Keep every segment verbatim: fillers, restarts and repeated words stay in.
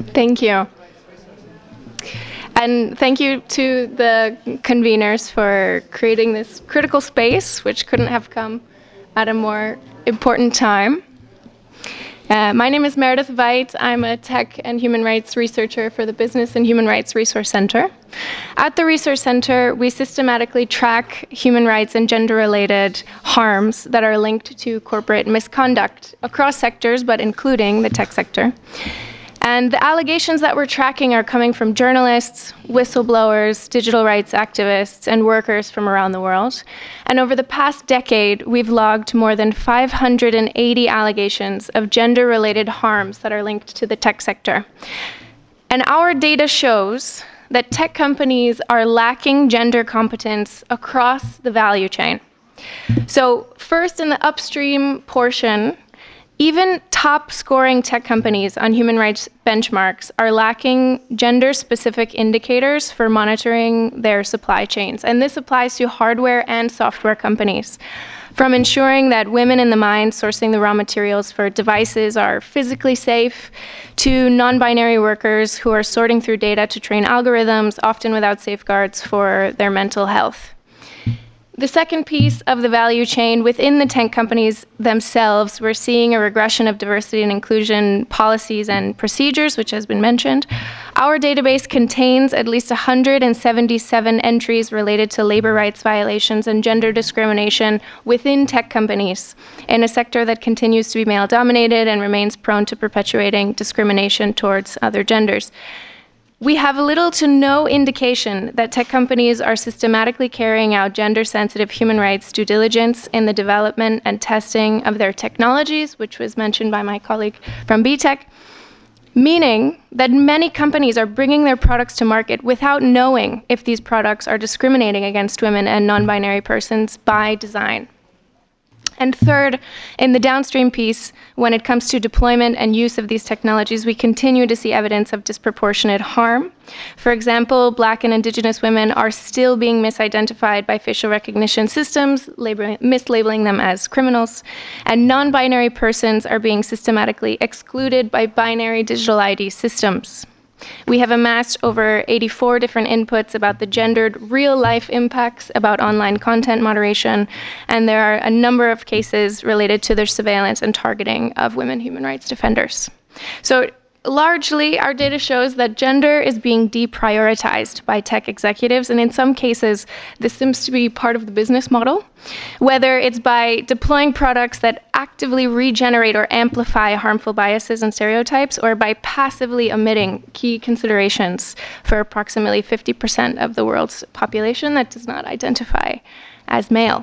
Thank you. And thank you to the conveners for creating this critical space, which couldn't have come at a more important time. Uh, my name is Meredith Veit. I'm a tech and human rights researcher for the Business and Human Rights Resource Center. At the Resource Center, we systematically track human rights and gender-related harms that are linked to corporate misconduct across sectors, but including the tech sector. And the allegations that we're tracking are coming from journalists, whistleblowers, digital rights activists, and workers from around the world. And over the past decade, we've logged more than five hundred eighty allegations of gender-related harms that are linked to the tech sector. And our data shows that tech companies are lacking gender competence across the value chain. So first, in the upstream portion, even top-scoring tech companies on human rights benchmarks are lacking gender-specific indicators for monitoring their supply chains. And this applies to hardware and software companies, from ensuring that women in the mines sourcing the raw materials for devices are physically safe, to non-binary workers who are sorting through data to train algorithms, often without safeguards for their mental health. The second piece of the value chain, within the tech companies themselves, we're seeing a regression of diversity and inclusion policies and procedures, which has been mentioned. Our database contains at least one hundred seventy-seven entries related to labor rights violations and gender discrimination within tech companies, in a sector that continues to be male-dominated and remains prone to perpetuating discrimination towards other genders. We have little to no indication that tech companies are systematically carrying out gender-sensitive human rights due diligence in the development and testing of their technologies, which was mentioned by my colleague from B Tech, meaning that many companies are bringing their products to market without knowing if these products are discriminating against women and non-binary persons by design. And third, in the downstream piece, when it comes to deployment and use of these technologies, we continue to see evidence of disproportionate harm. For example, Black and Indigenous women are still being misidentified by facial recognition systems, mislabeling them as criminals, and non-binary persons are being systematically excluded by binary digital I D systems. We have amassed over eighty-four different inputs about the gendered real-life impacts about online content moderation, and there are a number of cases related to their surveillance and targeting of women human rights defenders. So largely, our data shows that gender is being deprioritized by tech executives, and in some cases, this seems to be part of the business model, whether it's by deploying products that actively regenerate or amplify harmful biases and stereotypes, or by passively omitting key considerations for approximately fifty percent of the world's population that does not identify as male.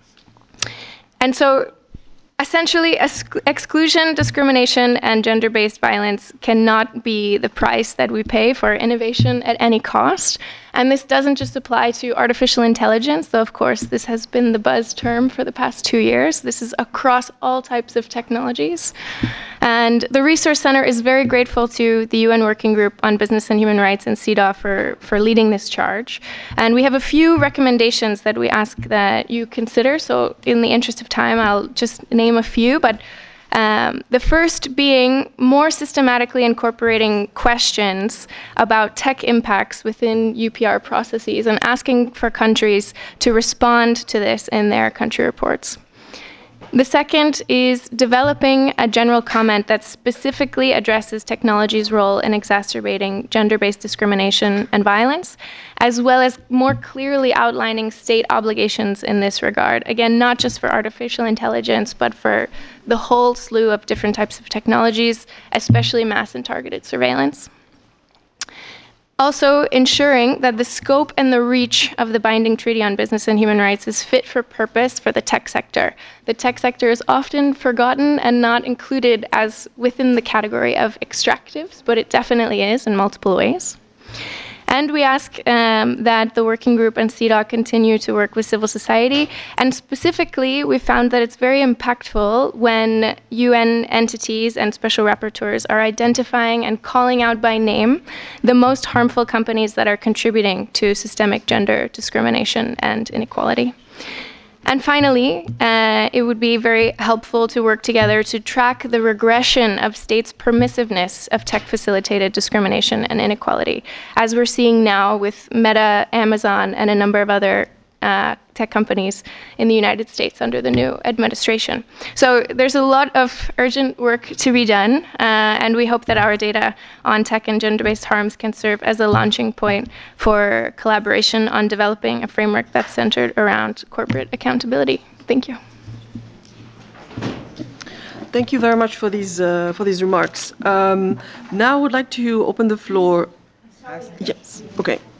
And so, essentially, exclusion, discrimination, and gender-based violence cannot be the price that we pay for innovation at any cost. And this doesn't just apply to artificial intelligence, though of course this has been the buzz term for the past two years. This is across all types of technologies. And the Resource Center is very grateful to the U N Working Group on Business and Human Rights and C E D A W for, for leading this charge. And we have a few recommendations that we ask that you consider. So in the interest of time, I'll just name a few. But Um, the first being more systematically incorporating questions about tech impacts within U P R processes and asking for countries to respond to this in their country reports. The second is developing a general comment that specifically addresses technology's role in exacerbating gender-based discrimination and violence, as well as more clearly outlining state obligations in this regard. Again, not just for artificial intelligence, but for the whole slew of different types of technologies, especially mass and targeted surveillance. Also, ensuring that the scope and the reach of the binding Treaty on Business and Human Rights is fit for purpose for the tech sector. The tech sector is often forgotten and not included as within the category of extractives, but it definitely is in multiple ways. And we ask um, that the working group and C E D A W continue to work with civil society. And specifically, we found that it's very impactful when U N entities and special rapporteurs are identifying and calling out by name the most harmful companies that are contributing to systemic gender discrimination and inequality. And finally, uh, it would be very helpful to work together to track the regression of states' permissiveness of tech-facilitated discrimination and inequality, as we're seeing now with Meta, Amazon, and a number of other uh, tech companies in the United States under the new administration. So there's a lot of urgent work to be done, uh, and we hope that our data on tech and gender-based harms can serve as a launching point for collaboration on developing a framework that's centered around corporate accountability. Thank you. Thank you very much for these uh, for these remarks. Um, now I would like to open the floor. Yes. Okay.